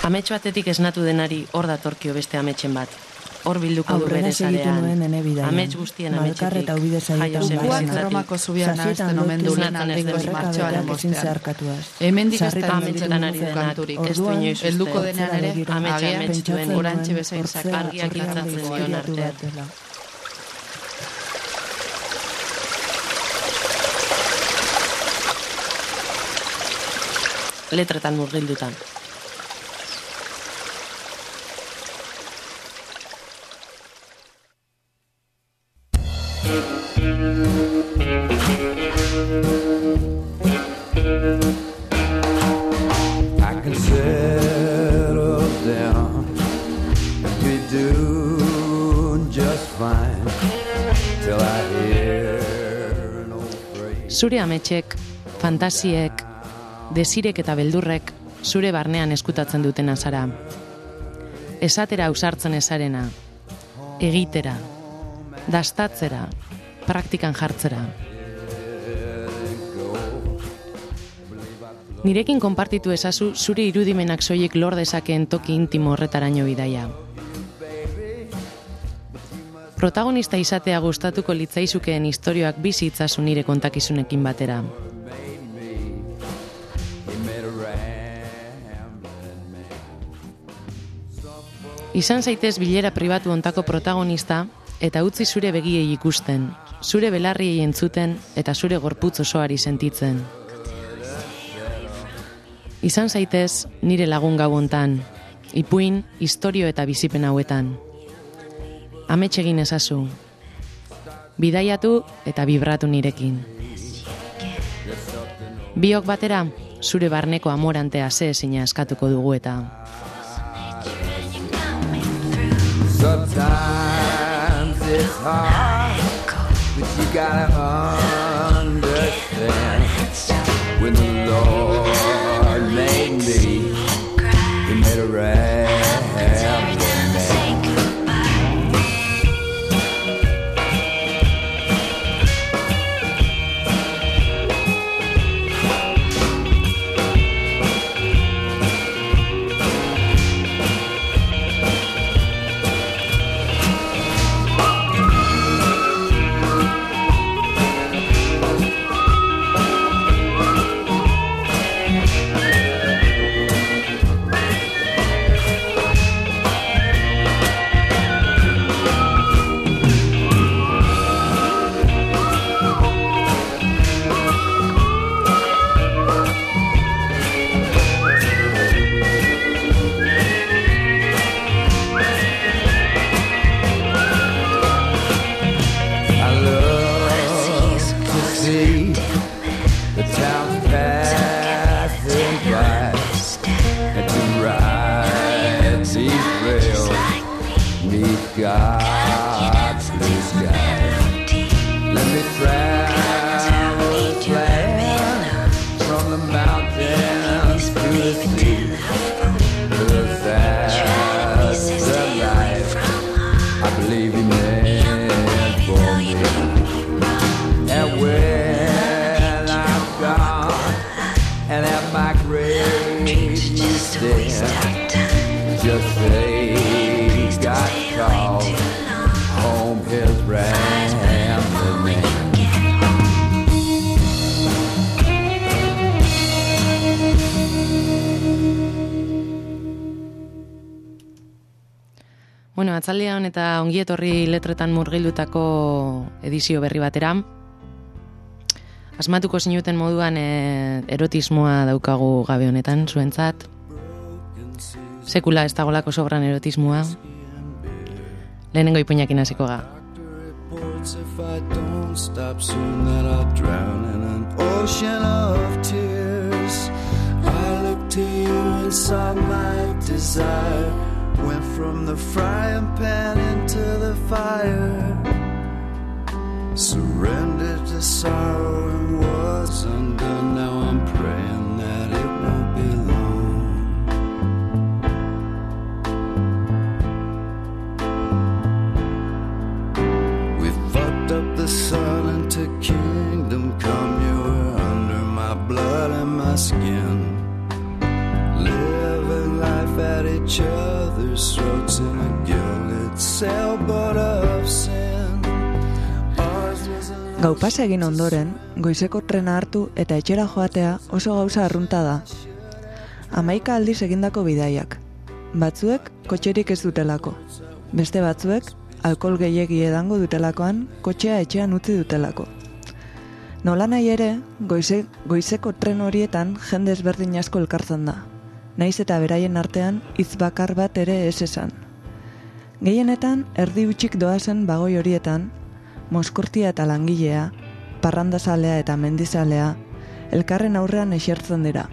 Amets batetik esnatu denari hor datorkio beste ametsen bat. Hor bilduko du bere zarean. Amets guztien ametsetik. Jaio zen Erromako zubian ahazten omen du lan aldeko martxoaren bostean. Hemendik ez da ametsetan ari denak, ez du inoiz uste. Helduko denean ere, amets duen orantxe bezain argiak itzatzen dion artean. Letretan murgildutan. Zure ametsek, fantasiek, desirek eta beldurrek zure barnean eskutatzen dutena zara. Esatera ausartzen ezarena, egitera, dastatzera, praktikan jartzera. Nirekin konpartitu ezazu zure irudimenak soilik lor dezakeen toki intimo horretaraino bidaia. Protagonista izatea gustatuko litzaizukeen istorioak bizi itzazu nire kontakizunekin batera. Izan zaitez bilera pribatu hontako protagonista eta utzi zure begiei ikusten, zure belarriei entzuten eta zure gorputz osoari sentitzen. Izan zaitez nire lagun gau hontan, ipuin, istorio eta bizipen hauetan. Amets egin ezazu, bidaiatu eta vibratu nirekin. Biok batera, zure barneko amorantea ezina eskatuko dugu eta. Sometimes it's hard, but you gotta understand. When the Lord made me, He made a rambling man. God's blue sky. Let me travel from the mountains to the sea. 'Cause that's the life I believe He meant for me. And when I'm gone and at my grave you stand, just say God called home His rambling man. Bueno, atzaldean eta ongietorri letretan murgildutako edizio berri batera. Asmatuko zinuten moduan erotismoa daukagu gabe honetan, zuentzat. Sekula ez dagolako sobran erotismoa. Lehenengo ipuinakin hasiko ga. If I don't stop soon that I'll drown in an ocean of tears. I look to you and saw my desire went from the frying pan into the fire. Surrendered to sorrow and was undone. Now I'm praying that it won't be long. We fucked up the sun into kingdom come. You were under my blood and my skin, living life at sailboat of sin. Gau pasa egin ondoren, goizeko trena hartu eta etxera joatea oso gauza arrunta da. 11 aldiz egindako bidaiak. Batzuek kotxerik ez dutelako. Beste batzuek alkohol gehiegi edango dutelakoan kotxea etxean utzi dutelako. Nola nahi ere, goizeko tren horietan jende ezberdin asko elkartzen da. Naiz eta beraien artean hitz bakar bat ere ez esan. Gehienetan erdi utxik doazen bagoi horietan, moskortia eta langilea, parrandazalea eta mendizalea, elkarren aurrean esertzen dira.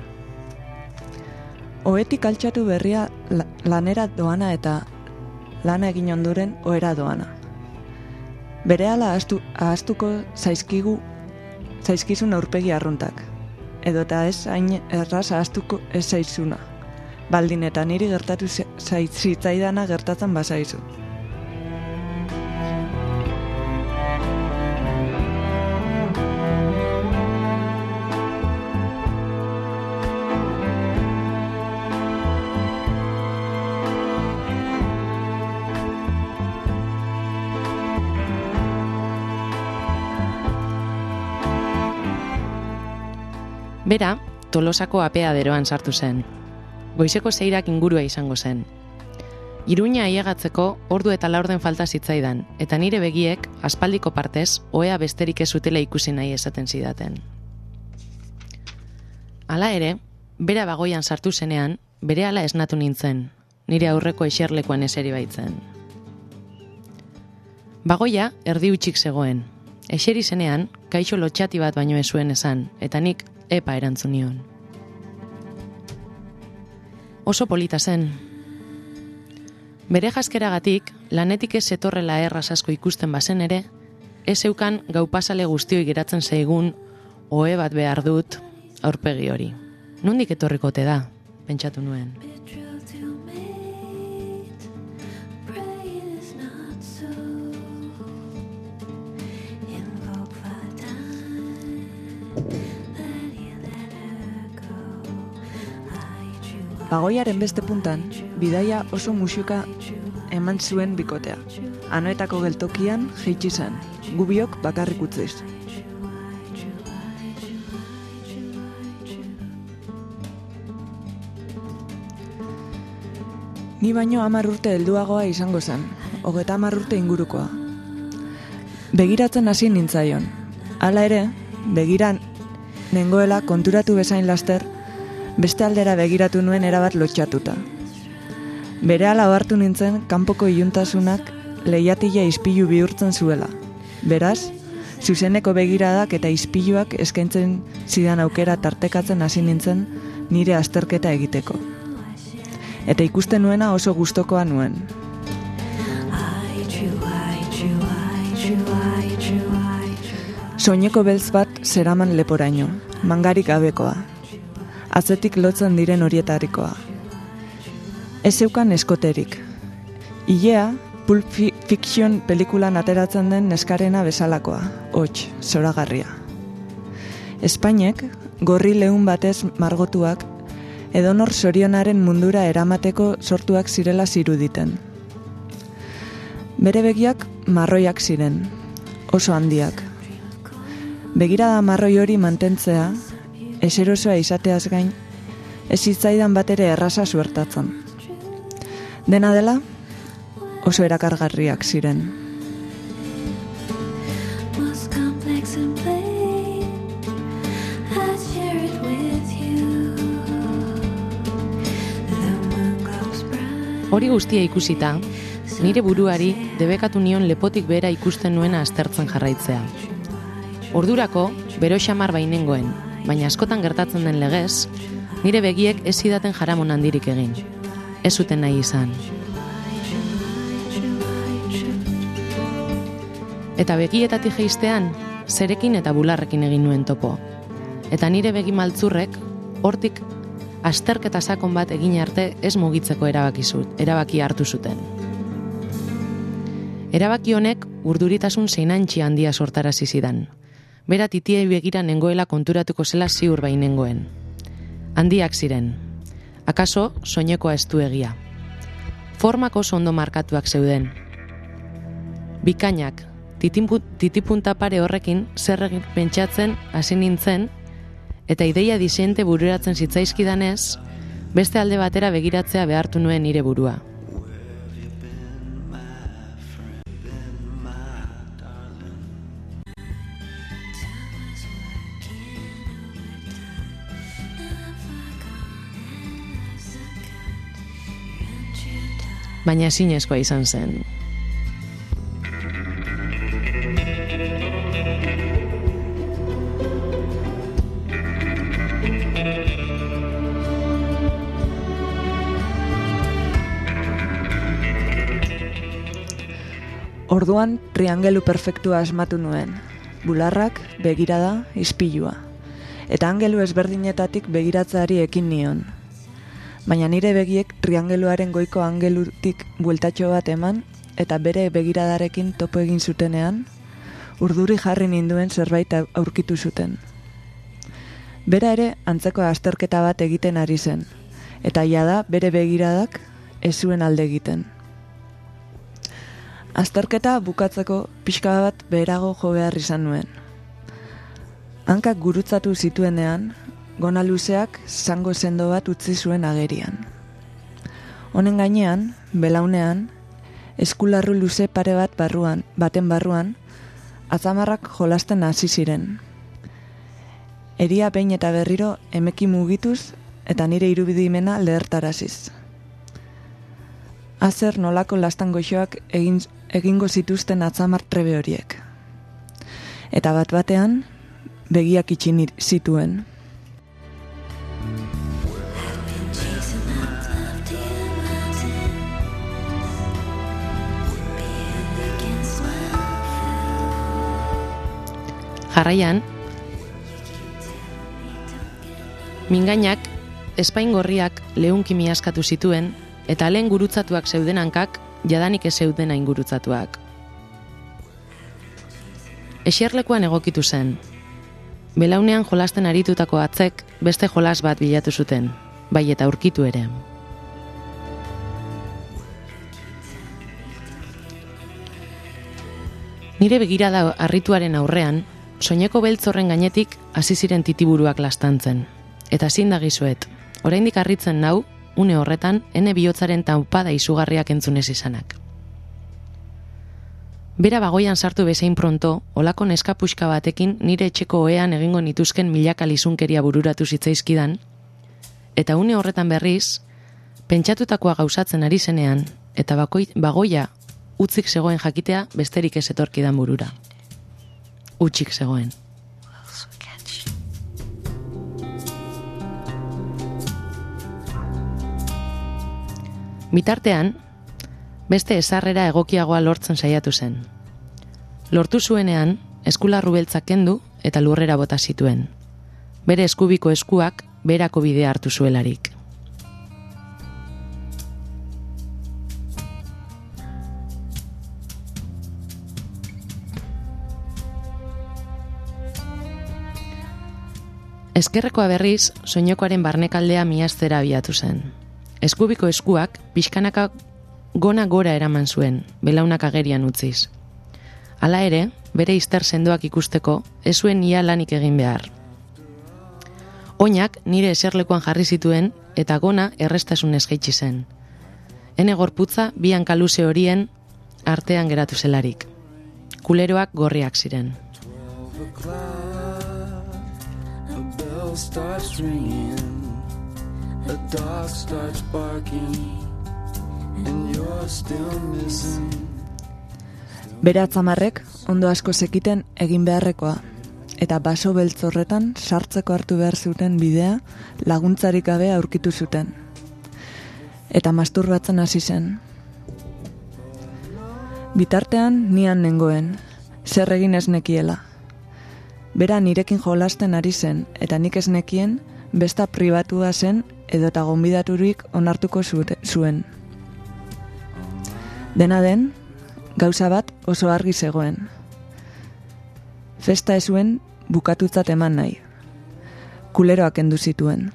Ohetik altxatu berria lanera doana eta lana egin onduren ohera doana. Berehala ahaztuko zaizkizun aurpegi arruntak, edota ez hain erraz ahaztuko ez zaizuna, baldin eta niri gertatu zitzaidana gertatzen bazaizu. Bera, Tolosako apeaderoan sartu zen. Goizeko 6 ingurua izango zen. Iruña ailegatzeko ordu eta laurden falta zitzaidan, eta nire begiek, aspaldiko partez, ohea besterik ez zutela ikusi nahi esaten zidaten. Hala ere, bera bagoian sartu zenean, berehala esnatu nintzen, nire aurreko eserlekuan eseri baitzen. Bagoia erdi utxik zegoen. Eseri zenean, kaixo lotxati bat baino ez zuen esan, eta nik epa erantzun nion. Oso polita zen. Bere jaskeragatik, lanetik ez zetorrela erraz asko ikusten bazen ere, ez zeukan gaupasale guztioi geratzen zaigun, ohe bat behar dut aurpegi hori. Nondik etorrikote da, pentsatu nuen. Bagoiaren beste puntan, bidaia oso musika eman zuen bikotea. Anoetako geltokian jeitsi zen, gubiok bakarrik utziz. Ni baino 10 urte helduagoa izango zen, 30 urte ingurukoa. Begiratzen hasi nintzaion. Hala ere, begiran nengoela konturatu bezain laster, beste aldera begiratu nuen erabat lotxatuta. Berehala ohartu nintzen kanpoko iluntasunak leihatila ispilu bihurtzen zuela. Beraz, zuzeneko begiradak eta ispiluak eskaintzen zidan aukera tartekatzen hasi nintzen nire azterketa egiteko. Eta ikusten nuena oso gustokoa nuen. Soineko beltz bat zeraman leporaino, mangarik gabekoa. Atzetik lotzen diren horietarikoa. Ez zeukan eskoterik. Ilea, Pulp Fiction pelikulan ateratzen den neskarena bezalakoa, hots, zoragarria. Espainek, gorri leun batez margotuak, edonor zorionaren mundura eramateko sortuak zirela ziruditen. Bere begiak marroiak ziren, oso handiak. Begirada marroi hori mantentzea, eserosoa izateaz gain, ez zitzaidan bat ere erraza suertatzen. Dena dela, oso erakargarriak ziren. Hori guztia ikusita, nire buruari debekatu nion lepotik bera ikusten nuena aztertzen jarraitzea. Ordurako, bero xamar bainengoen, baina askotan gertatzen den legez, nire begiek ez zidaten jaramon handirik egin. Ez zuten nahi izan. Eta begietatik jeistean, zerekin eta bularrekin egin nuen topo. Eta nire begi maltzurrek, hortik azterketa sakon bat egin arte ez mugitzeko erabaki hartu zuten. Erabaki honek urduritasun zeinantxi handia sortarazi zidan. Bera titiei begira nengoela konturatuko zela ziur bainengoen. Handiak ziren. Akaso soinekoa estu egia. Formak oso ondo markatuak zeuden. Bikainak, titipunta pare horrekin zer egin pentsatzen hasi nintzen, eta ideia disiente bururatzen zitzaizkidanez, beste alde batera begiratzea behartu nuen nire burua. Baina ezinezkoa izan zen. Orduan, triangelu perfektua asmatu nuen. Bularrak, begirada, ispilua. Eta angelu ezberdinetatik begiratzeari ekin nion. Baina nire begiek triangeluaren goiko angelutik bueltatxo bat eman, eta bere begiradarekin topo egin zutenean, urduri jarri ninduen zerbait aurkitu zuten. Bera ere antzeko azterketa bat egiten ari zen, eta jada bere begiradak ez zuen alde egiten. Azterketa bukatzeko pixka bat beherago jo behar izan nuen. Hankak gurutzatu zituenean, gona luzeak zango sendo bat utzi zuen agerian. Honen gainean, belaunean, eskularru luze pare bat baten barruan, atzamarrak jolasten hasi ziren. Eria behin eta berriro emeki mugituz eta nire irudimena lehertaraziz. Azer nolako lastan goxoak egingo zituzten atzamar trebe horiek. Eta bat batean, begiak itxi zituen. Jarraian, mingainak espain gorriak leunki miaskatu zituen, eta lehen gurutzatuak zeuden hankak jadanik ez zeuden hain gurutzatuak. Esierlekuan egokitu zen. Belaunean jolasten aritutako atzek beste jolas bat bilatu zuten, bai eta aurkitu ere. Nire begirada harrituaren aurrean, soineko beltz horren gainetik hasi ziren titiburuak lastantzen. Eta zin dagizuet, oraindik harritzen nau, une horretan, ene bihotzaren taupada izugarriak entzunez izanak. Bera bagoian sartu bezain pronto, olako neskapuxka batekin nire etxeko ohean egingo nituzken milaka lizunkeria bururatu zitzaizkidan, eta une horretan berriz, pentsatutakoa gauzatzen ari zenean, eta bagoia utzik zegoen jakitea besterik ez etorkidan burura. Utzik zegoen. Bitartean, beste ezarrera egokiagoa lortzen saiatu zen. Lortu zuenean, eskularru beltzak kendu eta lurrera bota zituen. Bere eskubiko eskuak berako bidea hartu zuelarik. Ezkerrekoa berriz, soinekoaren barnekaldea miaztera abiatu zen. Eskubiko eskuak pixkanaka gona gora eraman zuen, belaunak agerian utziz. Hala ere, bere izter sendoak ikusteko, ez zuen ia lanik egin behar. Oinak nire eserlekuan jarri zituen eta gona errestasunez jaitsi zen. Ene gorputza bi hankaluze horien artean geratu zelarik. Kuleroak gorriak ziren. Starts ringing, a dog starts barking, and you're still missing. Bere atzamarrek ondo asko zekiten egin beharrekoa, eta baso beltz horretan sartzeko hartu behar zuten bidea laguntzarik gabe aurkitu zuten. Eta masturbatzen hasi zen. Bitartean nian nengoen, zer egin ez nekiela. Bera nirekin jolasten ari zen, eta nik ez nekien besta pribatua zen edota gonbidaturik onartuko zuen. Dena den, gauza bat oso argi zegoen. Festa ez zuen bukatutzat eman nahi. Kuleroak kendu zituen.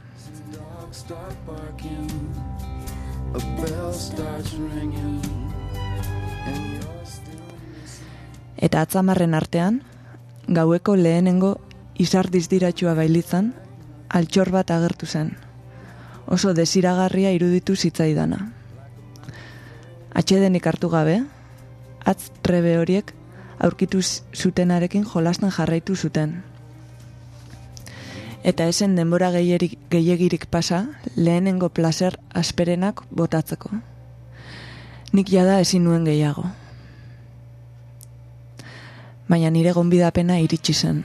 Eta atzamarren artean, gaueko lehenengo izar dizdiratxua bailitzan, altxor bat agertu zen. Oso desiragarria iruditu zitzaidana. Atxedenik hartu gabe, atz trebe horiek aurkitu zutenarekin jolasten jarraitu zuten. Eta esen denbora gehiagirik pasa, lehenengo plazer asperenak botatzeko. Nik jada ezin nuen gehiago. Baina nire gonbidapena iritsi zen.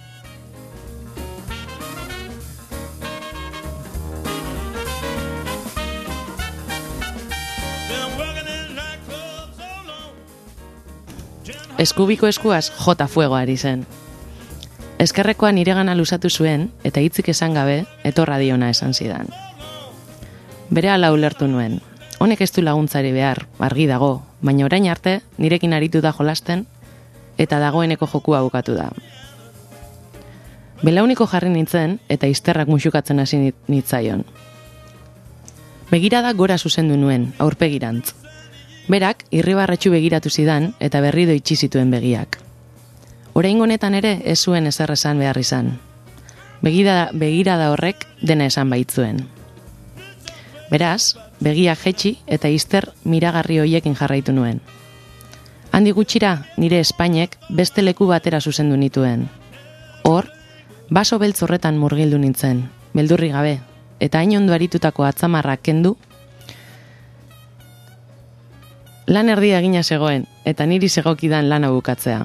Eskubiko eskuaz jota fuego ari zen. Eskerrekoa niregana luzatu zuen, eta hitzik esan gabe, etorra diona esan zidan. Berehala ulertu nuen. Honek ez du laguntzari behar, argi dago, baina orain arte nirekin aritu da jolasten, eta dagoeneko jokua bukatu da. Belauniko jarri nintzen, eta izterrak musukatzen hasi nitzaion. Begirada gora zuzendu nuen, aurpegirantz. Berak, irribarretxu begiratu zidan, eta berrido itxi zituen begiak. Oraingo honetan ere, ez zuen ezer esan behar izan. Begirada horrek dena esan baitzuen. Beraz, begiak jetxi eta izter miragarri hoiekin jarraitu nuen. Handi gutxira, nire Espainek beste leku batera zuzendu nituen. Hor, baso beltz horretan murgildu nintzen, beldurri gabe, eta hain ondo aritutako atzamarrak kendu, lan erdia egina zegoen, eta niri zegokidan lana bukatzea.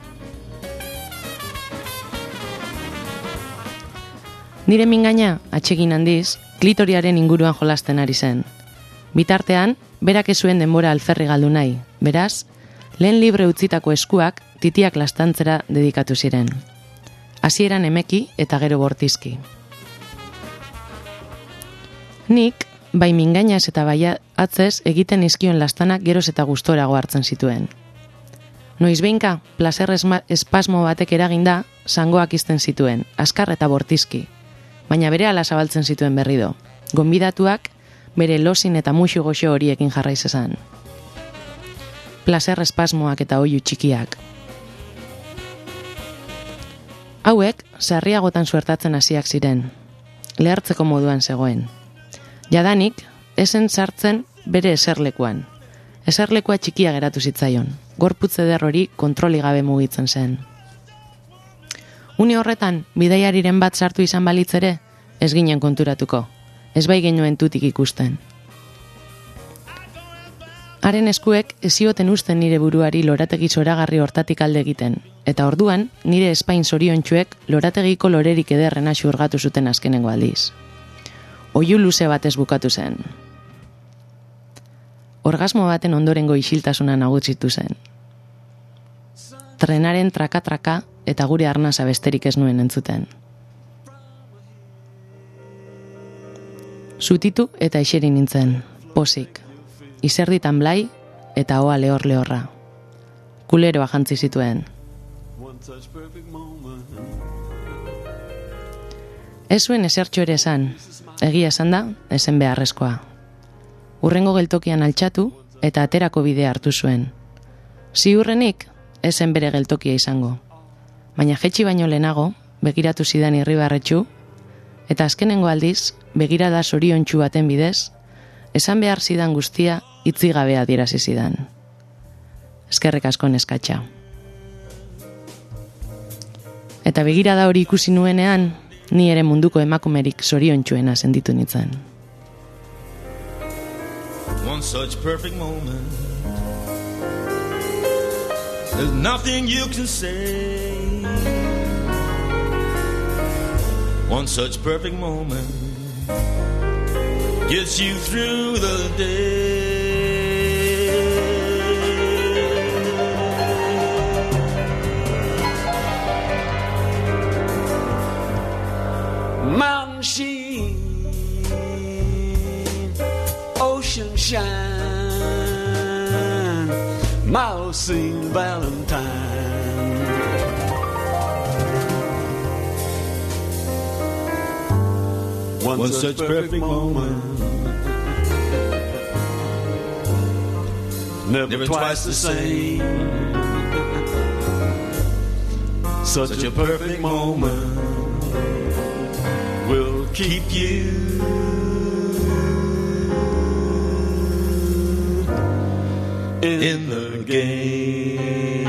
Nire mingaina, atsegin handiz, klitoriaren inguruan jolasten ari zen. Bitartean, berak ez zuen denbora alferri galdu nahi, beraz, lehen libre utzitako eskuak titiak lastantzera dedikatu ziren. Hasieran emeki eta gero bortizki. Nik, bai mingainaz eta bai atzez egiten izkion lastanak geroz eta gustorago hartzen zituen. Noizbeinka, plazer espasmo batek eraginda, zangoak izten zituen, askar eta bortizki, baina berehala zabaltzen zituen berrido. Gonbidatuak bere losin eta musu goxo horiekin jarraiz esan. Plazer espasmoak eta oihu txikiak. Hauek, sarriagotan suertatzen hasiak ziren. Lehartzeko moduan zegoen. Jadanik, esen sartzen bere eserlekuan. Eserlekua txikia geratu zitzaion. Gorputz eder hori kontroli gabe mugitzen zen. Une horretan, bidaiariren bat sartu izan balitz ere, ez ginen konturatuko. Ez bai genuen tutik ikusten. Haren eskuek ezioten usten nire buruari lorategi zoragarri hortatik alde egiten, eta orduan nire Espain zoriontsuek lorategiko lorerik ederrena xurgatu zuten azkenengo aldiz. Oihu luze batez bukatu zen. Orgasmo baten ondorengo isiltasuna nagutzitu zen. Trenaren traka-traka eta gure arnasa besterik ez nuen entzuten. Zutitu eta eseri nintzen, pozik. Izerditan blai eta hoa lehor-lehorra. Kuleroa jantzi zituen. Ez zuen esertxo ere esan, egia esan da, esen beharrezkoa. Urrengo geltokian altxatu eta aterako bidea hartu zuen. Ziurrenik, esen bere geltokia izango. Baina jetxi baino lehenago, begiratu zidan irribarretxu, eta azkenengo aldiz, begirada zoriontsu baten bidez, esan behar zidan guztia itzigabe adierazi zidan. Eskerrik asko neskatxa. Eta begirada hori ikusi nuenean, ni ere munduko emakumerik zoriontsuena senditu nintzen. One such perfect moment, there's nothing you can say. One such perfect moment gets you through the day. Mountain sheen, ocean shine, my St. Valentine. One such perfect moment, never twice the same. such a perfect moment will keep you in the game.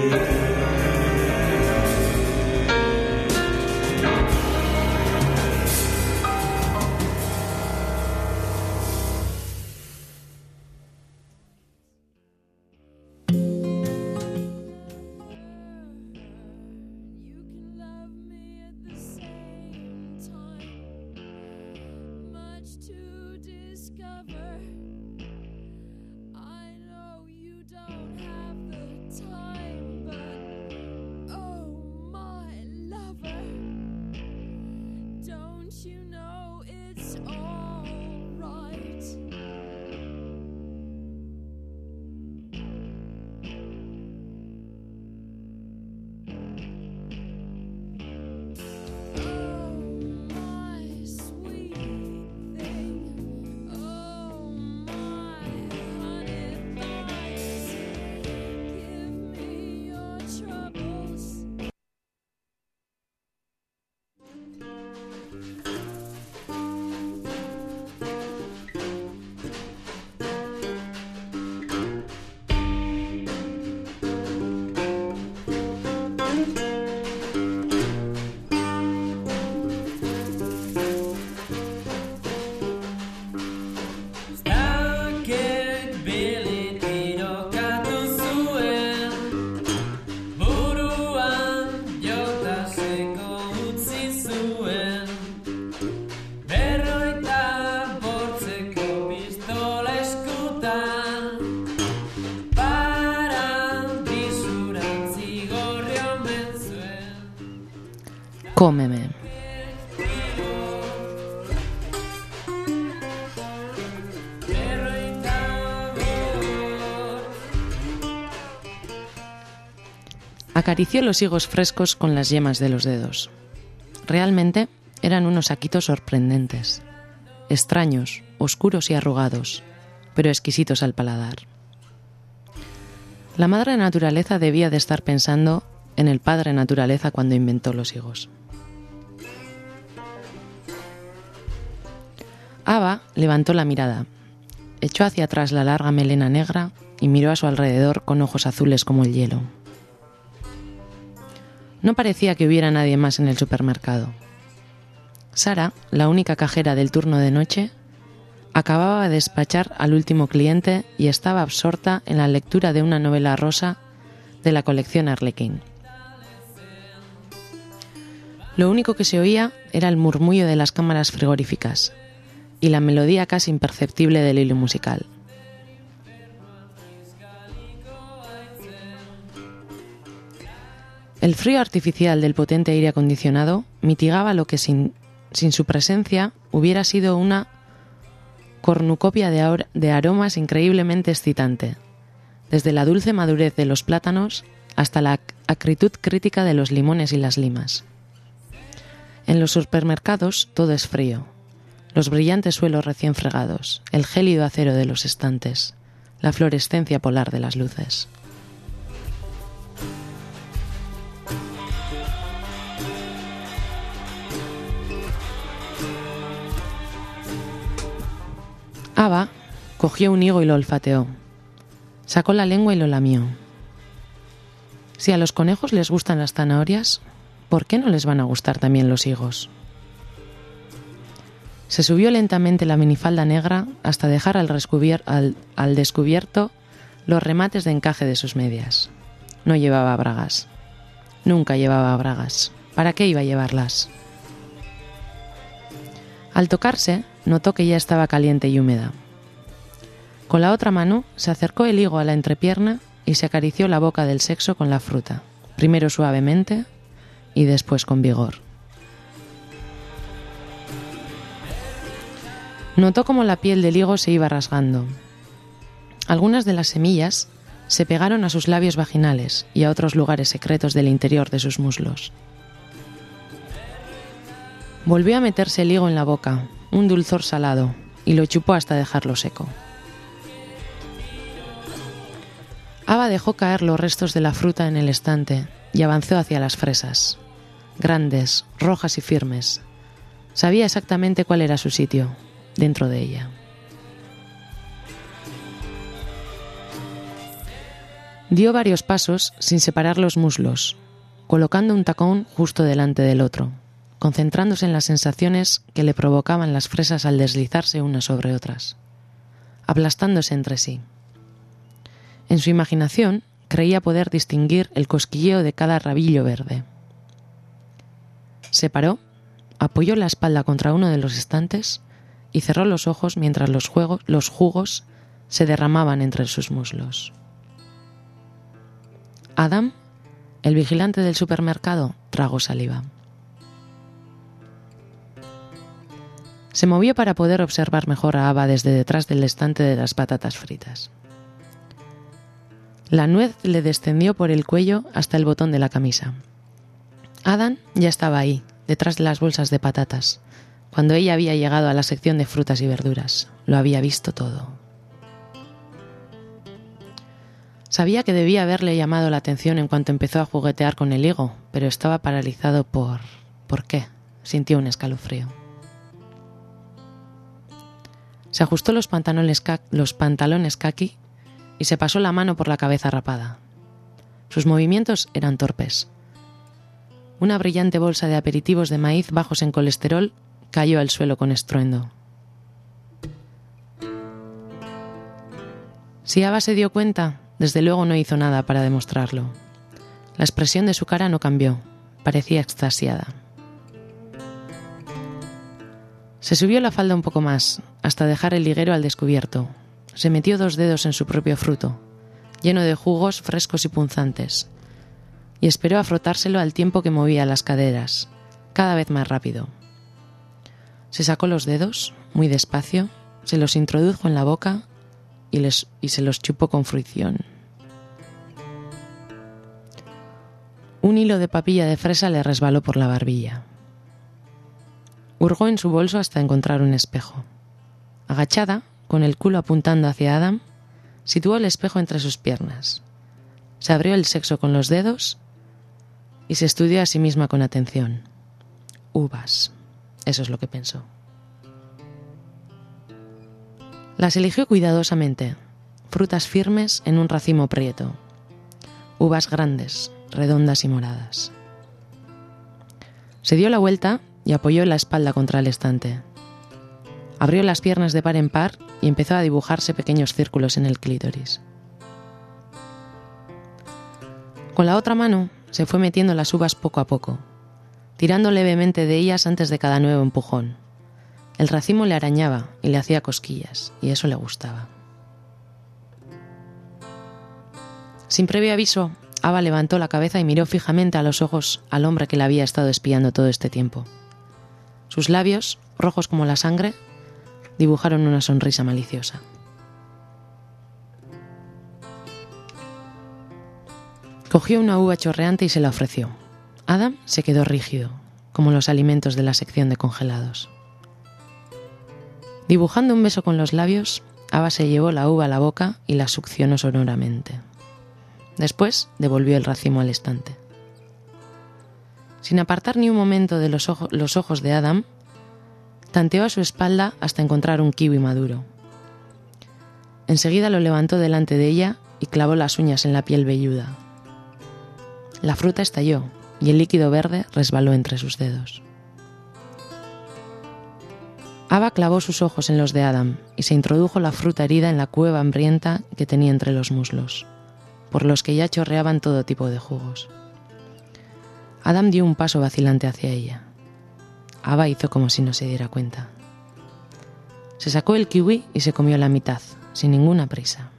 Cómeme. Acarició los higos frescos con las yemas de los dedos. Realmente eran unos saquitos sorprendentes, extraños, oscuros y arrugados, pero exquisitos al paladar. La madre naturaleza debía de estar pensando en el padre naturaleza cuando inventó los higos. Ava levantó la mirada, echó hacia atrás la larga melena negra y miró a su alrededor con ojos azules como el hielo. No parecía que hubiera nadie más en el supermercado. Sara, la única cajera del turno de noche, acababa de despachar al último cliente y estaba absorta en la lectura de una novela rosa de la colección Arlequín. Lo único que se oía era el murmullo de las cámaras frigoríficas y la melodía casi imperceptible del hilo musical. El frío artificial del potente aire acondicionado mitigaba lo que sin su presencia hubiera sido una cornucopia de aromas increíblemente excitante, desde la dulce madurez de los plátanos hasta la acritud crítica de los limones y las limas. En los supermercados todo es frío. Los brillantes suelos recién fregados, el gélido acero de los estantes, la fluorescencia polar de las luces. Ava cogió un higo y lo olfateó. Sacó la lengua y lo lamió. Si a los conejos les gustan las zanahorias, ¿por qué no les van a gustar también los higos? Se subió lentamente la minifalda negra hasta dejar al descubierto los remates de encaje de sus medias. No llevaba bragas. Nunca llevaba bragas. ¿Para qué iba a llevarlas? Al tocarse, notó que ya estaba caliente y húmeda. Con la otra mano se acercó el higo a la entrepierna y se acarició la boca del sexo con la fruta, primero suavemente y después con vigor. Notó cómo la piel del higo se iba rasgando. Algunas de las semillas se pegaron a sus labios vaginales y a otros lugares secretos del interior de sus muslos. Volvió a meterse el higo en la boca, un dulzor salado, y lo chupó hasta dejarlo seco. Ava dejó caer los restos de la fruta en el estante y avanzó hacia las fresas. Grandes, rojas y firmes. Sabía exactamente cuál era su sitio, dentro de ella. Dio varios pasos sin separar los muslos, colocando un tacón justo delante del otro, concentrándose en las sensaciones que le provocaban las fresas al deslizarse unas sobre otras, aplastándose entre sí. En su imaginación creía poder distinguir el cosquilleo de cada rabillo verde. Se paró, apoyó la espalda contra uno de los estantes y cerró los ojos mientras los jugos se derramaban entre sus muslos. Adam, el vigilante del supermercado, tragó saliva. Se movió para poder observar mejor a Ava desde detrás del estante de las patatas fritas. La nuez le descendió por el cuello hasta el botón de la camisa. Adam ya estaba ahí, detrás de las bolsas de patatas, cuando ella había llegado a la sección de frutas y verduras. Lo había visto todo. Sabía que debía haberle llamado la atención en cuanto empezó a juguetear con el higo, pero estaba paralizado por... ¿Por qué? Sintió un escalofrío. Se ajustó los pantalones caqui y se pasó la mano por la cabeza rapada. Sus movimientos eran torpes. Una brillante bolsa de aperitivos de maíz bajos en colesterol cayó al suelo con estruendo. Si Ava se dio cuenta, desde luego no hizo nada para demostrarlo. La expresión de su cara no cambió, parecía extasiada. Se subió la falda un poco más, hasta dejar el liguero al descubierto. Se metió 2 dedos en su propio fruto, lleno de jugos frescos y punzantes, y esperó a frotárselo al tiempo que movía las caderas, cada vez más rápido. Se sacó los dedos, muy despacio, se los introdujo en la boca y se los chupó con fruición. Un hilo de papilla de fresa le resbaló por la barbilla. Hurgó en su bolso hasta encontrar un espejo. Agachada, con el culo apuntando hacia Adam, situó el espejo entre sus piernas. Se abrió el sexo con los dedos y se estudió a sí misma con atención. Uvas. Eso es lo que pensó. Las eligió cuidadosamente, frutas firmes en un racimo prieto, uvas grandes, redondas y moradas. Se dio la vuelta y apoyó la espalda contra el estante. Abrió las piernas de par en par y empezó a dibujarse pequeños círculos en el clítoris. Con la otra mano se fue metiendo las uvas poco a poco, tirando levemente de ellas antes de cada nuevo empujón. El racimo le arañaba y le hacía cosquillas, y eso le gustaba. Sin previo aviso, Ava levantó la cabeza y miró fijamente a los ojos al hombre que la había estado espiando todo este tiempo. Sus labios, rojos como la sangre, dibujaron una sonrisa maliciosa. Cogió una uva chorreante y se la ofreció. Adam se quedó rígido, como los alimentos de la sección de congelados. Dibujando un beso con los labios, Ava se llevó la uva a la boca y la succionó sonoramente. Después devolvió el racimo al estante. Sin apartar ni un momento de los ojos de Adam, tanteó a su espalda hasta encontrar un kiwi maduro. Enseguida lo levantó delante de ella y clavó las uñas en la piel velluda. La fruta estalló y el líquido verde resbaló entre sus dedos. Ava clavó sus ojos en los de Adam y se introdujo la fruta herida en la cueva hambrienta que tenía entre los muslos, por los que ya chorreaban todo tipo de jugos. Adam dio un paso vacilante hacia ella. Ava hizo como si no se diera cuenta. Se sacó el kiwi y se comió la mitad, sin ninguna prisa.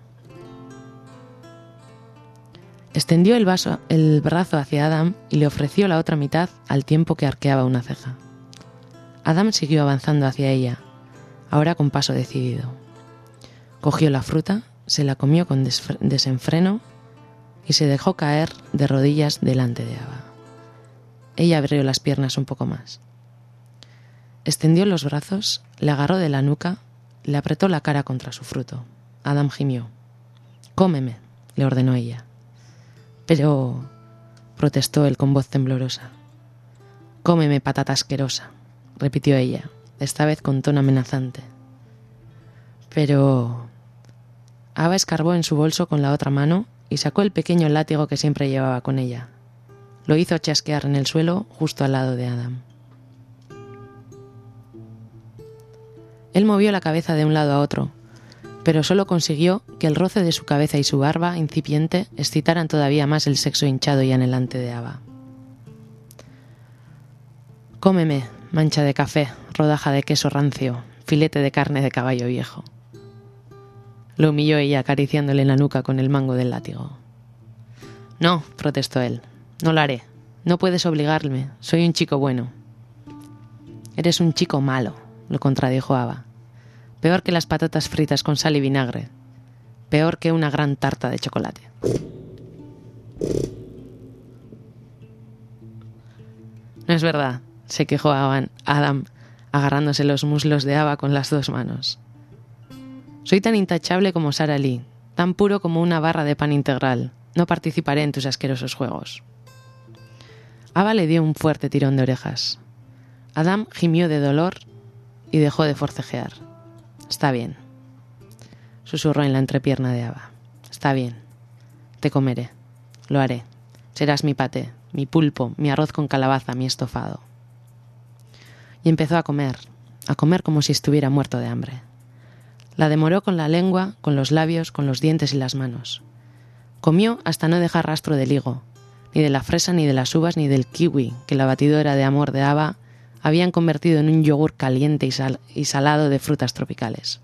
Extendió el brazo hacia Adam y le ofreció la otra mitad al tiempo que arqueaba una ceja. Adam siguió avanzando hacia ella, ahora con paso decidido. Cogió la fruta, se la comió con desenfreno y se dejó caer de rodillas delante de Ava. Ella abrió las piernas un poco más. Extendió los brazos, le agarró de la nuca, le apretó la cara contra su fruto. Adam gimió. «Cómeme», le ordenó ella. Pero protestó él con voz temblorosa. «Cómeme, patata asquerosa», repitió ella, esta vez con tono amenazante. Pero... Ava escarbó en su bolso con la otra mano y sacó el pequeño látigo que siempre llevaba con ella. Lo hizo chasquear en el suelo justo al lado de Adam. Él movió la cabeza de un lado a otro, pero solo consiguió que el roce de su cabeza y su barba incipiente excitaran todavía más el sexo hinchado y anhelante de Ava. «Cómeme, mancha de café, rodaja de queso rancio, filete de carne de caballo viejo». Lo humilló ella acariciándole en la nuca con el mango del látigo. «No», protestó él, «no lo haré. No puedes obligarme. Soy un chico bueno». «Eres un chico malo», lo contradijo Ava. «Peor que las patatas fritas con sal y vinagre. Peor que una gran tarta de chocolate». «No es verdad», se quejó Adam, agarrándose los muslos de Ava con las dos manos. «Soy tan intachable como Sara Lee, tan puro como una barra de pan integral. No participaré en tus asquerosos juegos». Ava le dio un fuerte tirón de orejas. Adam gimió de dolor y dejó de forcejear. «Está bien», susurró en la entrepierna de Ava. «Está bien. Te comeré. Lo haré. Serás mi paté, mi pulpo, mi arroz con calabaza, mi estofado». Y empezó a comer como si estuviera muerto de hambre. La demoró con la lengua, con los labios, con los dientes y las manos. Comió hasta no dejar rastro del higo, ni de la fresa, ni de las uvas, ni del kiwi, que la batidora de amor de Ava habían convertido en un yogur caliente y salado de frutas tropicales.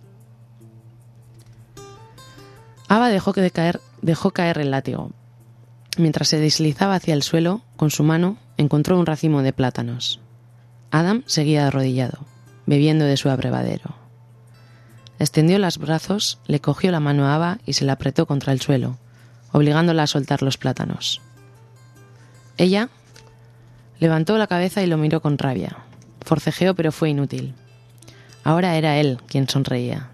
Ava dejó caer el látigo. Mientras se deslizaba hacia el suelo, con su mano encontró un racimo de plátanos. Adam seguía arrodillado, bebiendo de su abrevadero. Extendió los brazos, le cogió la mano a Ava y se la apretó contra el suelo, obligándola a soltar los plátanos. Ella levantó la cabeza y lo miró con rabia. Forcejeó, pero fue inútil. Ahora era él quien sonreía.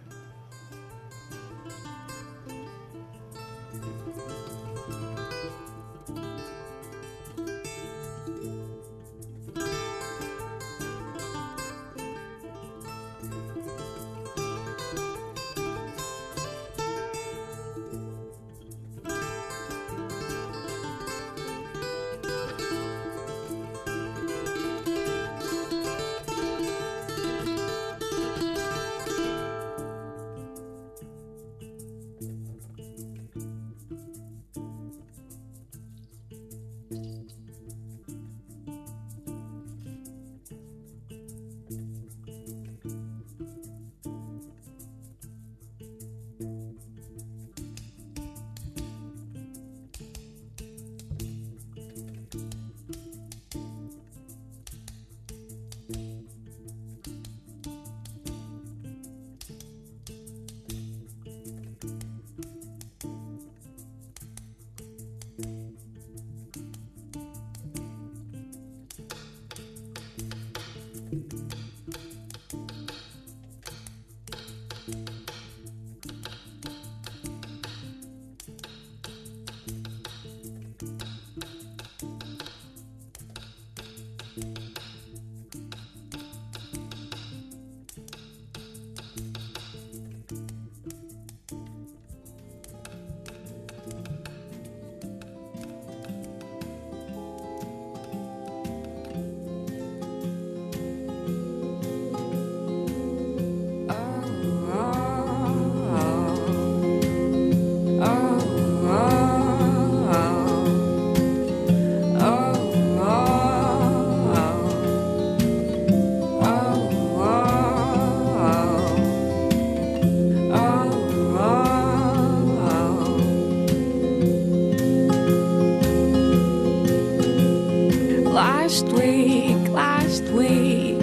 Last week,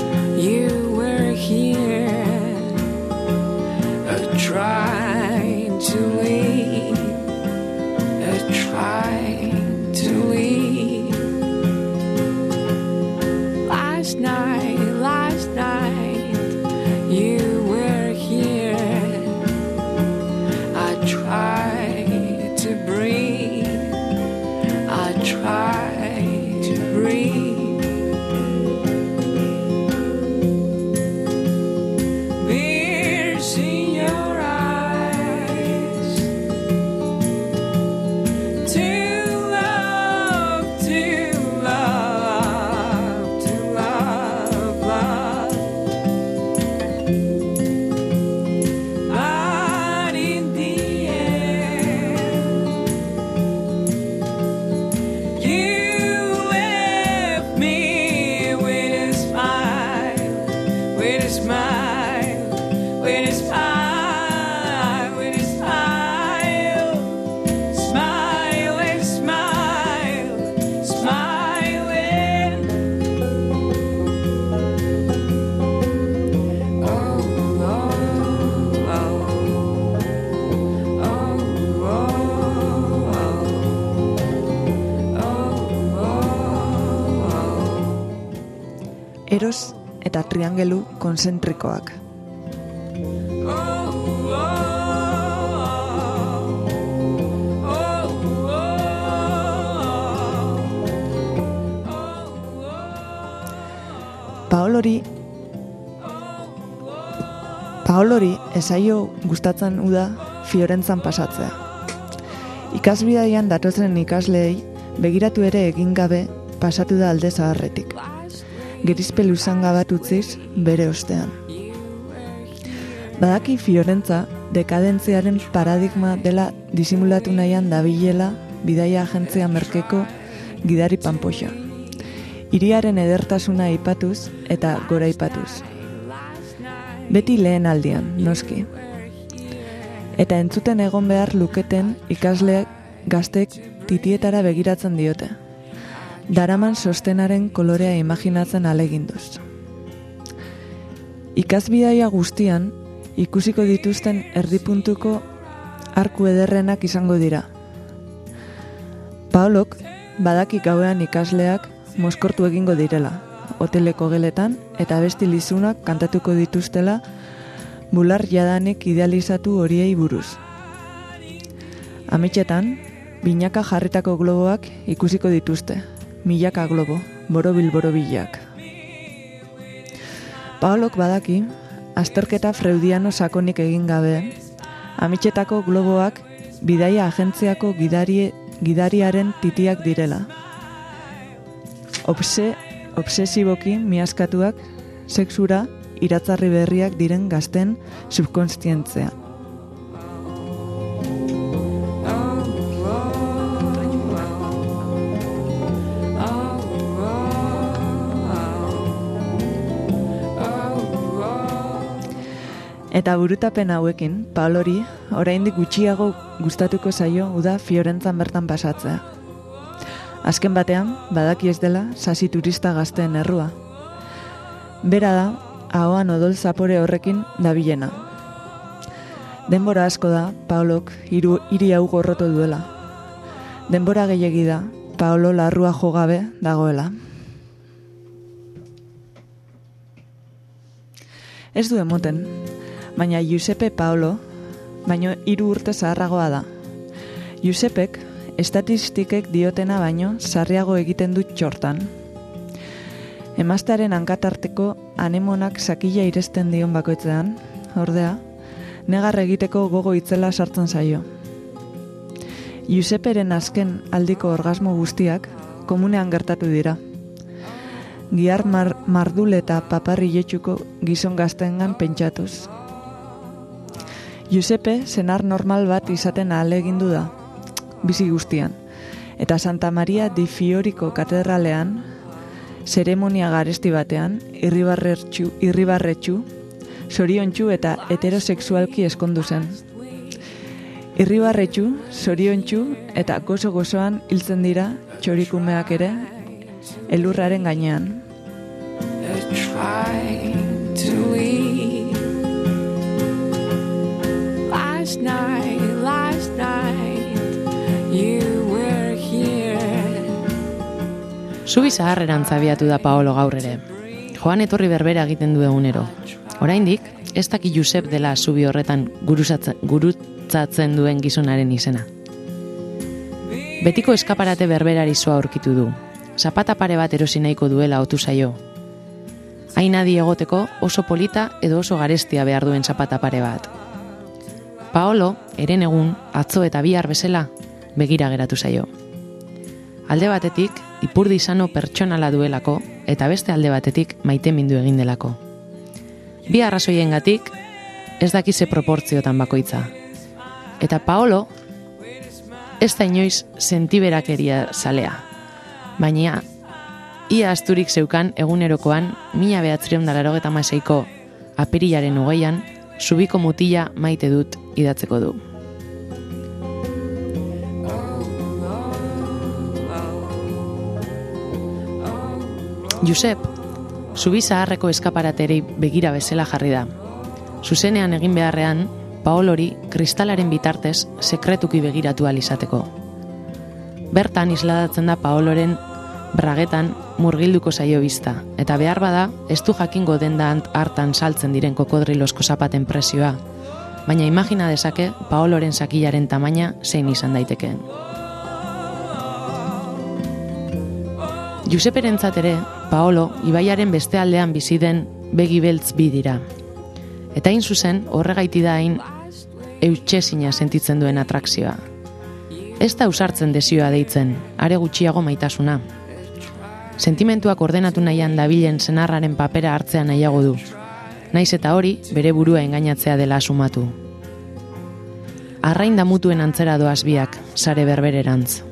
you were here, trying to leave, trying to leave. Last night, you were here, I tried to breathe, I tried eros eta triangelu konzentrikoak. Paolori esaio gustatzen uda Fiorentzan pasatzea. Ikasbidaian datozen ikasleei begiratu ere egin gabe pasatu da alde zaharretik. Gerizpe luzan gabat utziz bere ostean. Badaki Fiorentza dekadentziaren paradigma dela disimulatu nahian dabilela bidaia agentzia merkeko gidari panpoxa. Hiriaren edertasuna aipatuz eta gora aipatuz. Beti lehen aldian, noski. Eta entzuten egon behar luketen ikasleak gaztek titietara begiratzen diote. Daraman sostenaren kolorea imaginatzen aleginduz. Ikasbidaia guztian ikusiko dituzten erdipuntuko arku ederrenak izango dira. Paolok badaki gauean ikasleak mozkortu egingo direla, hoteleko geletan eta abesti lizunak kantatuko dituztela bular jadanik idealizatu horiei buruz. Ametxetan, binaka jarritako globoak ikusiko dituzte, milaka globo, borobilak. Paolok badaki, azterketa freudiano sakonik egin gabe, ametxetako globoak bidaia agentziako gidariaren titiak direla. Obsesiboki miaskatuak sexura iratzarri berriak diren gazten subkonstientzea. Eta burutapen hauekin, Paolori oraindik gutxiago gustatuko zaio uda Fiorentzan bertan pasatzea. Azken batean, badaki ez dela, sasi turista gazteen errua. Bera da, ahoan odol zapore horrekin dabilena. Denbora asko da, Paolok hiri hau gorroto duela. Denbora gehiegi da, Paolo larrua jogabe dagoela. Ez du emoten, baina Giuseppe Paolo, baino 3 urte zaharragoa da. Giuseppek, estatistikek diotena baino sarriago egiten dut txortan. Emaztearen hankatarteko anemonak sakila iresten dion bakoitzean, ordea, negar egiteko gogo itzela sartzen zaio. Giusepperen azken aldiko orgasmo guztiak komunean gertatu dira. Gihar mardul eta paparri jetxuko gizon gaztengan pentsatuz. Giuseppe senar normal bat izaten ahalegindu da, bizi guztian, eta Santa Maria di Fioriko katedralean, zeremonia garesti batean, irribarretxu, zoriontsu eta heterosexualki eskondu zen. Irribarretxu, zoriontsu eta gozo-gozoan hiltzen dira txorikumeak ere, elurraren gainean. Last night, you were here. Zubi zaharreran zabiatu da Paolo gaur ere. Joan etorri berbera egiten du egunero. Oraindik, ez daki Josep dela zubi horretan gurutzatzen duen gizonaren izena. Betiko eskaparate berberari zoa aurkitu du. Zapata pare bat erosi nahiko duela otu zaio. Hain adi egoteko oso polita edo oso garestia behar duen zapata pare bat. Paolo, eren egun, atzo eta bihar bezala, begira geratu zaio. Alde batetik, ipurdi sano pertsonala duelako, eta beste alde batetik maitemindu egin delako. Bi arrazoiengatik, ez dakize proportziotan bakoitza. Eta Paolo, ez da inoiz sentiberakeria zalea. Baina, ia asturik zeukan egunerokoan 1986ko apirilaren 20an, Zubiko mutila maite dut idatzeko du. Josep, zubi zaharreko eskaparaterei begira bezala jarri da. Zuzenean egin beharrean, Paolori kristalaren bitartez sekretuki begiratu ahal izateko. Bertan isladatzen da Paoloren bragetan murgilduko zaio bizta, eta behar bada, ez du jakingo denda hartan saltzen diren kokodrilosko zapaten presioa, baina imagina dezake Paoloren sakilaren tamaina zein izan daitekeen. Giusepperentzat ere, Paolo ibaiaren beste aldean bizi den begi beltz bi dira. Eta hain zuzen, horregaiti da hain eutxezina sentitzen duen atrakzioa. Ez da usartzen desioa deitzen, are gutxiago maitasuna. Sentimentuak ordenatu nahian dabilen senarraren papera hartzea nahiago du. Naiz eta hori, bere burua engainatzea dela asumatu. Arrain damutuen antzera doaz biak, sare berbererantz.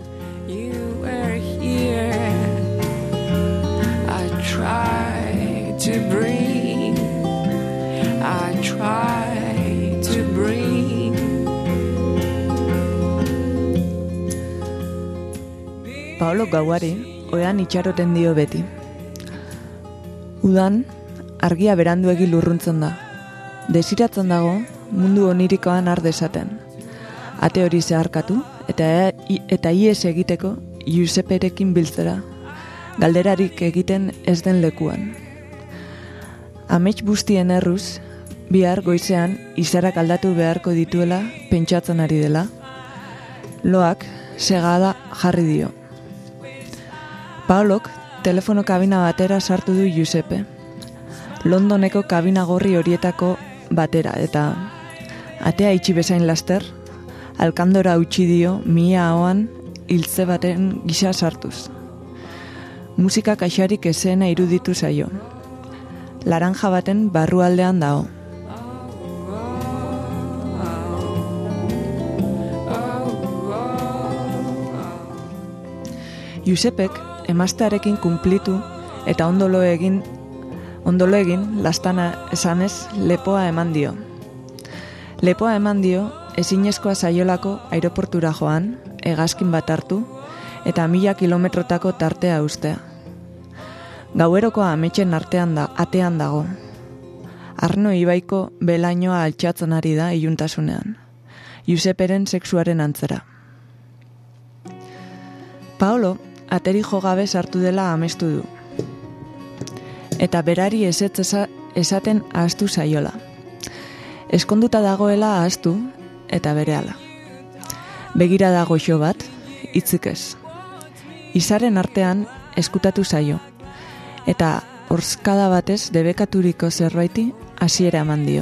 Paolo gauari, oean itxaroten dio beti. Udan, argia beranduegi lurruntzen da. Desiratzen dago, mundu onirikoan har desaten. Ate hori zeharkatu, eta ies egiteko Giusepperekin biltzera, galderarik egiten ez den lekuan. Amets bustien erruz, bihar goizean izarak aldatu beharko dituela pentsatzen ari dela. Loak segada jarri dio. Paolok telefono kabina batera sartu du Giuseppe. Londoneko kabina gorri horietako batera, eta atea itxi bezain laster, alkandora utzi dio mihia ahoan hiltze baten gisa sartuz. Musika kaxarik ezena iruditu zaio. Laranja baten barrualdean dago. Giuseppek emaztearekin kunplitu eta ondolo egin lastana esanez lepoa eman dio. Lepoa eman dio ezinezkoa zaiolako aireportura joan, hegazkin bat hartu eta 1000 kilometrotako tartea ustea. Gauerokoa ametsen atean dago. Arno ibaiko belainoa altxatzen ari da iluntasunean. Giusepperen sexuaren antzera. Paolo ateri jogabe sartu dela amestu du. Eta berari ezetz esaten ahaztu zaiola. Eskonduta dagoela ahaztu eta berehala. Begira da goxo bat, hitzik ez. Izaren artean eskutatu zaio. Eta horskada batez debekaturiko zerbaiti hasiera eman dio.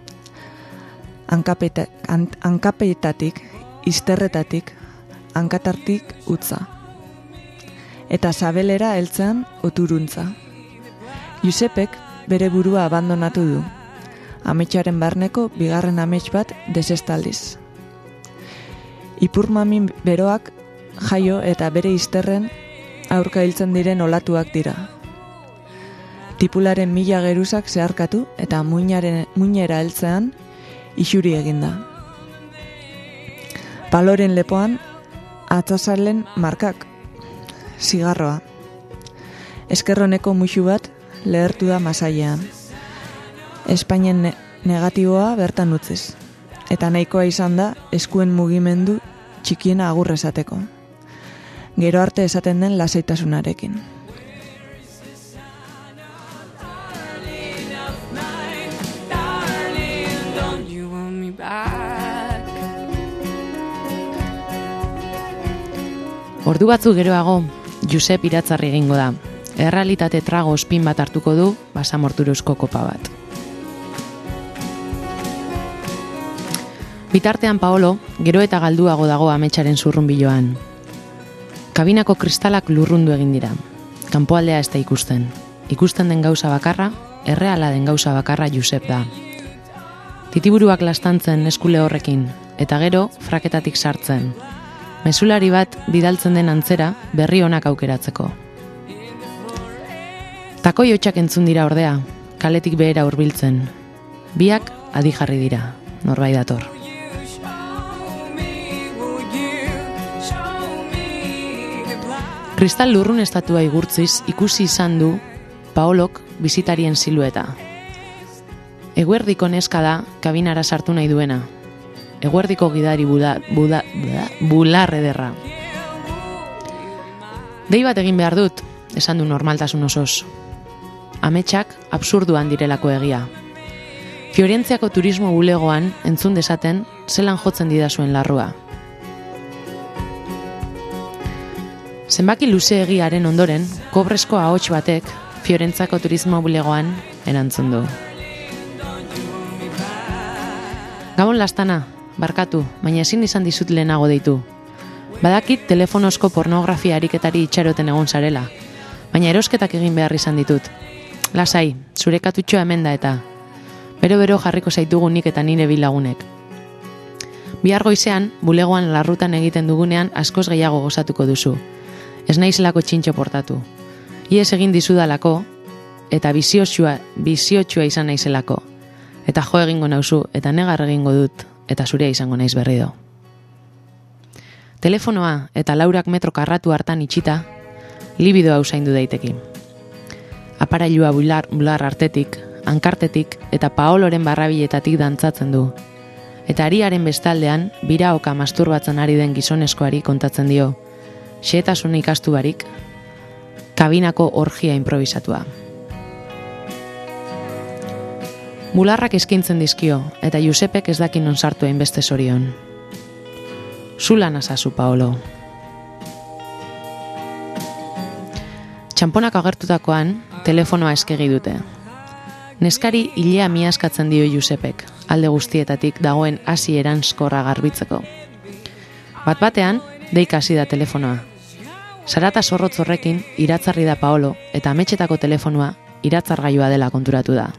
Hankapetatik, izterretatik, hankatartik utza. Eta sabelera heltzean oturuntza. Giuseppek bere burua abandonatu du. Ametsaren barneko bigarren amets bat desestaldiz. Ipurmamin beroak jaio eta bere izterren aurka hiltzen diren olatuak dira. Tipularen 1000 geruzak zeharkatu eta muinera heltzean isuri eginda. Paloren lepoan atzazalen markak, zigarroa. Eskerroneko muxu bat lehertu da masailean. Espainen negatiboa bertan utziz. Eta nahikoa izan da eskuen mugimendu txikiena agur esateko. Gero arte esaten den lasaitasunarekin. Ordu batzu geroago, Giuseppe iratzarri egingo da. Errealitate trago ospin bat hartuko du, basamorturuzko kopa bat. Bitartean Paolo, gero eta galduago dago ametsaren zurrunbiloan. Kabinako kristalak lurrundu egin dira. Kanpoaldea ez da ikusten. Ikusten den gauza bakarra, erreala den gauza bakarra Giuseppe da. Titiburuak lastantzen eskule horrekin, eta gero fraketatik sartzen. Mesulari bat bidaltzen den antzera berri onak aukeratzeko. Takoi hotxak entzun dira ordea, kaletik behera hurbiltzen. Biak adi jarri dira, norbait dator. Kristal lurrun estatua igurtziz ikusi izan du Paolok bisitarien silueta. Eguerdiko neska da kabinara sartu nahi duena. Eguerdiko gidari bular ederra. Dei bat egin behar dut, esan du normaltasun osoz. Ametsak absurduan direlako egia. Fiorentziako turismo bulegoan entzun dezaten zelan jotzen didazuen larrua. Zenbaki luze egiaren ondoren, kobrezko ahots batek Fiorentziako turismo bulegoan erantzun du. Gabon lastana, barkatu, baina ezin izan dizut lehenago deitu. Badakit telefonozko pornografia ariketari itxaroten egon zarela, baina erosketak egin behar izan ditut. Lasai, zure katutxoa hemen da eta. Bero-bero jarriko zaitugu nik eta nire bilagunek. Bihar goizean, bulegoan larrutan egiten dugunean askoz gehiago gozatuko duzu. Ez naizelako txintxo portatu. Iez egin dizudalako, eta biziotxua izan naizelako. Eta jo egingo nauzu, eta negar egingo dut, eta zurea izango naiz berrido. Telefonoa eta laurak metro karratu hartan itxita, libidoa usaindu daiteki. Aparailua bular artetik, hankartetik eta Paoloren barrabiletatik dantzatzen du. Eta ariaren bestaldean, biraoka masturbatzen ari den gizonezkoari kontatzen dio, xehetasun ikastu barik, kabinako orgia improvisatua. Bularrak eskaintzen dizkio, eta Josepek ez dakin non sartu hainbeste zorion. Zulan azazu, Paolo. Txamponak agertutakoan, telefonoa eskegi dute. Neskari hilea miaskatzen dio Josepek, alde guztietatik dagoen hasi eranskorra garbitzeko. Bat-batean, deika hasi da telefonoa. Zarata zorrotz horrekin iratzarri da Paolo, eta ametxetako telefonoa iratzargailua dela konturatu da.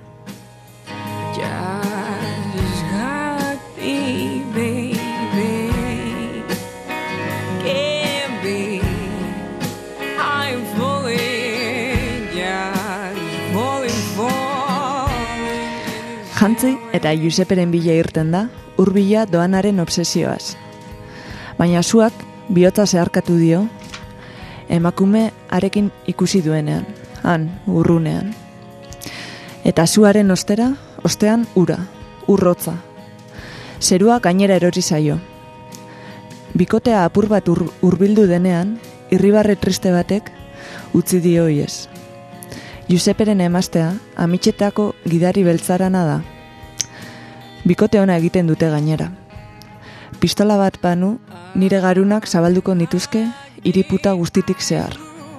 Jantzi eta Joseperen bila irten da, hurbila doanaren obsesioaz. Baina zuak bihotza zeharkatu dio, emakume arekin ikusi duenean, han, urrunean. Eta zuaren ostean ura, urrotza. Zerua gainera erori zaio. Bikotea apur bat hurbildu denean, irribarre triste batek utzi dio iez. Joseperen emaztea, amitxetako gidari beltzarana da. Bikote ona egiten dute gainera. Pistola bat banu, nire garunak zabalduko nituzke, hiriputa guztitik zehar.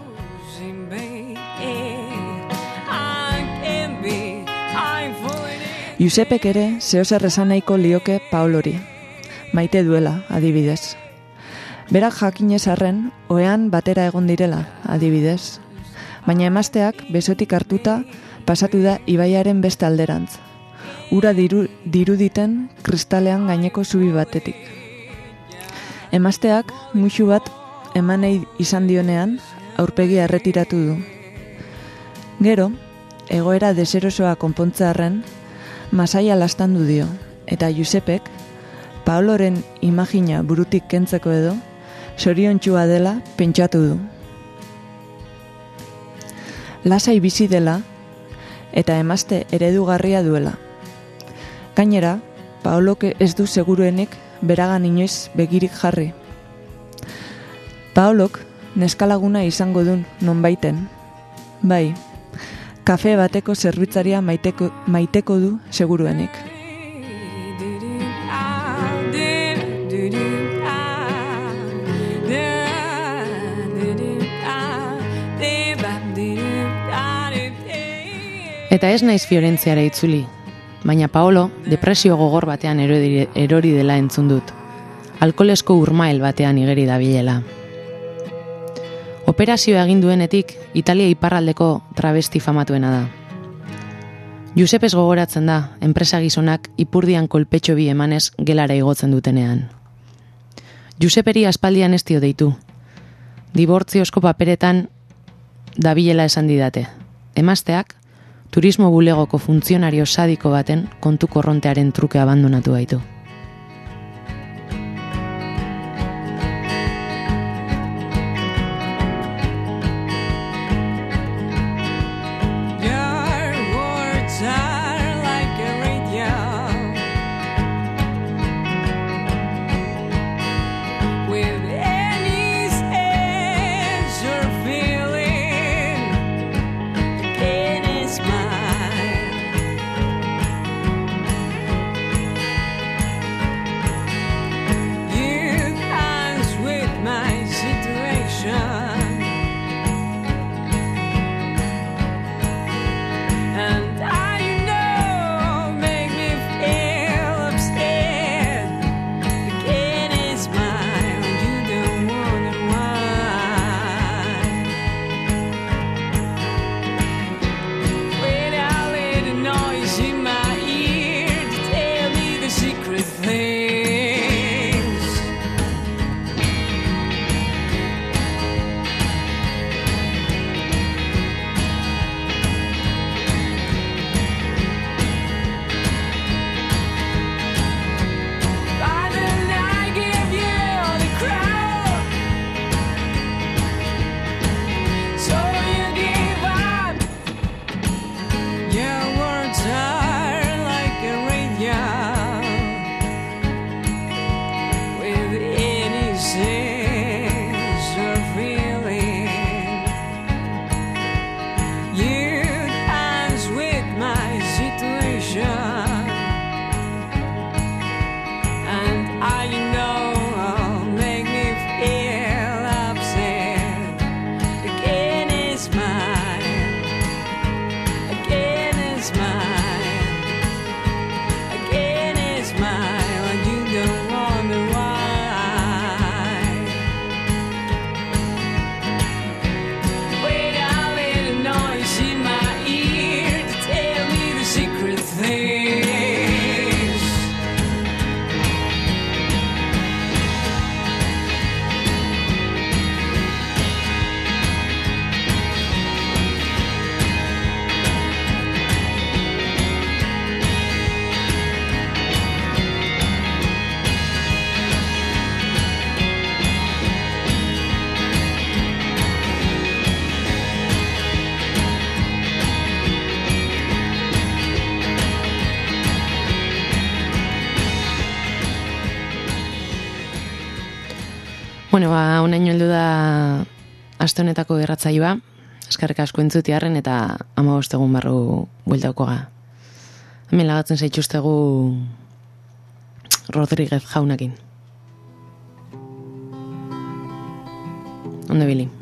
Josepek ere zehozer esan nahiko lioke Paolori. Maite duela, adibidez. Berak jakinez arren, ohean batera egon direla, adibidez. Baina emazteak besotik hartuta pasatu da ibaiaren beste alderantz. Ura diruditen kristalean gaineko zubi batetik. Emazteak muxu bat emanei izan dionean aurpegia erretiratu du. Gero, egoera deserosoa konpontzearren, masaia lastandu dio, eta Josepek, Paoloren imagina burutik kentzeko edo, zoriontxua dela pentsatu du. Lasai bizi dela, eta emazte eredugarria duela. Gainera, Paolok ez du seguruenik beragan inoiz begirik jarri. Paolok neskalaguna izango dun nonbaiten. Bai, kafe bateko zerbitzaria maiteko du seguruenik. Eta ez naiz Fiorentziara itzuli, baina Paolo depresio gogor batean erori dela entzun dut. Alkolesko urmael batean igeri dabilela. Operazioa egin duenetik Italia iparraldeko travesti famatuena da. Josepes gogoratzen da, enpresa gizonak ipurdian kolpetxo bi emanez gelara igotzen dutenean. Joseperi aspaldian ez dio deitu. Dibortziozko paperetan dabilela esan didate. Emazteak, turismo bulegoko funtzionario sadiko baten kontu korrontearen truke abandonatu gaitu. With any edge or Bueno, honaino heldu da aste honetako irratsaioa. Eskerrik asko entzutiarren eta 15 egun barru bueltaukoga. Hemen lagatzen zaituztegu Rodríguez jaunakin. Ondo bili.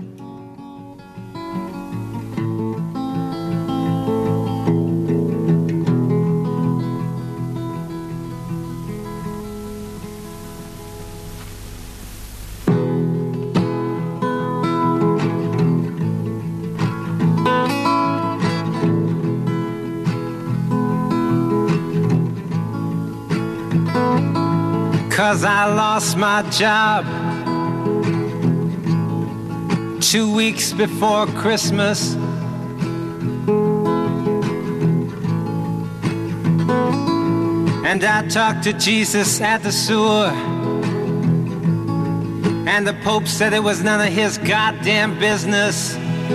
Cause I lost my job 2 weeks before Christmas. And I talked to Jesus at the sewer, and the Pope said it was none of his goddamn business.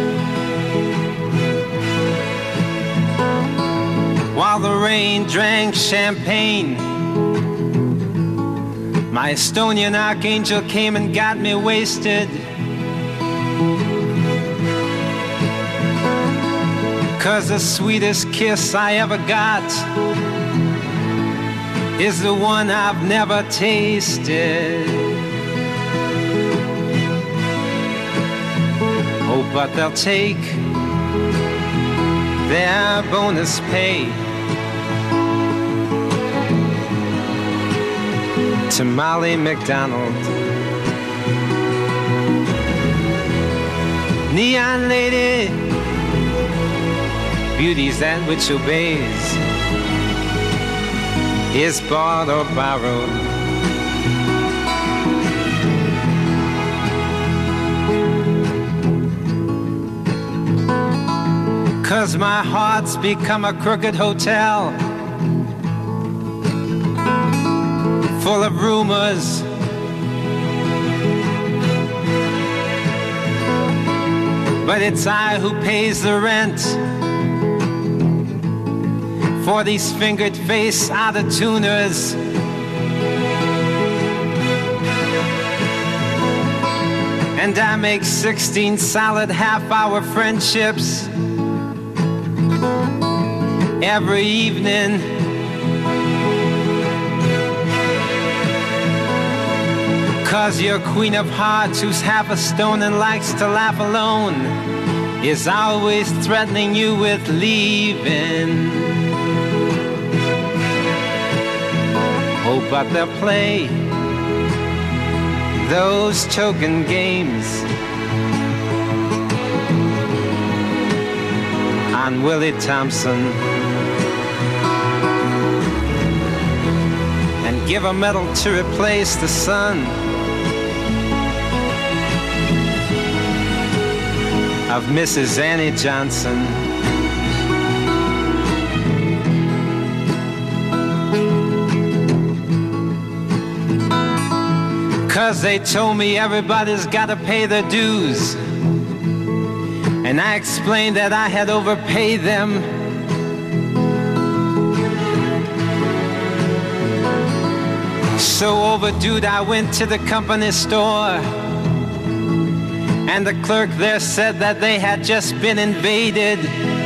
While the rain drank champagne, my Estonian archangel came and got me wasted. 'Cause the sweetest kiss I ever got is the one I've never tasted. Oh, but they'll take their bonus pay to Molly McDonald. Neon lady, beauty's that which obeys, is bought or borrowed. Cause my heart's become a crooked hotel, full of rumors. But it's I who pays the rent for these fingered face out-of-tuners. And I make 16 solid half-hour friendships every evening. Cause your queen of hearts, who's half a stone and likes to laugh alone, is always threatening you with leaving. Oh, but they'll play those choking games on Willie Thompson and give a medal to replace the sun of Mrs. Annie Johnson. Cause they told me everybody's gotta pay their dues, and I explained that I had overpaid them. So overdue, I went to the company store, and the clerk there said that they had just been invaded.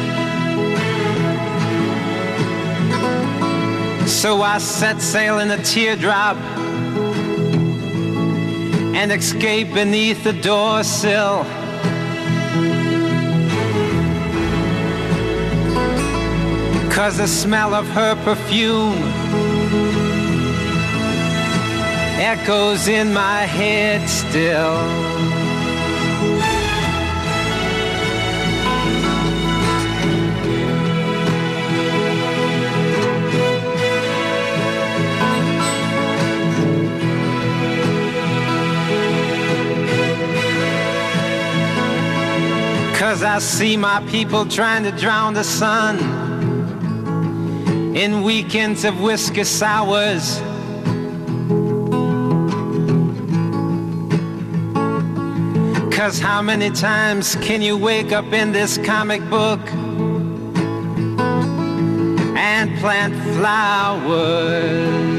So I set sail in a teardrop and escaped beneath the door sill. Cause the smell of her perfume echoes in my head still. Cause I see my people trying to drown the sun in weekends of whiskey sours. Cause how many times can you wake up in this comic book and plant flowers?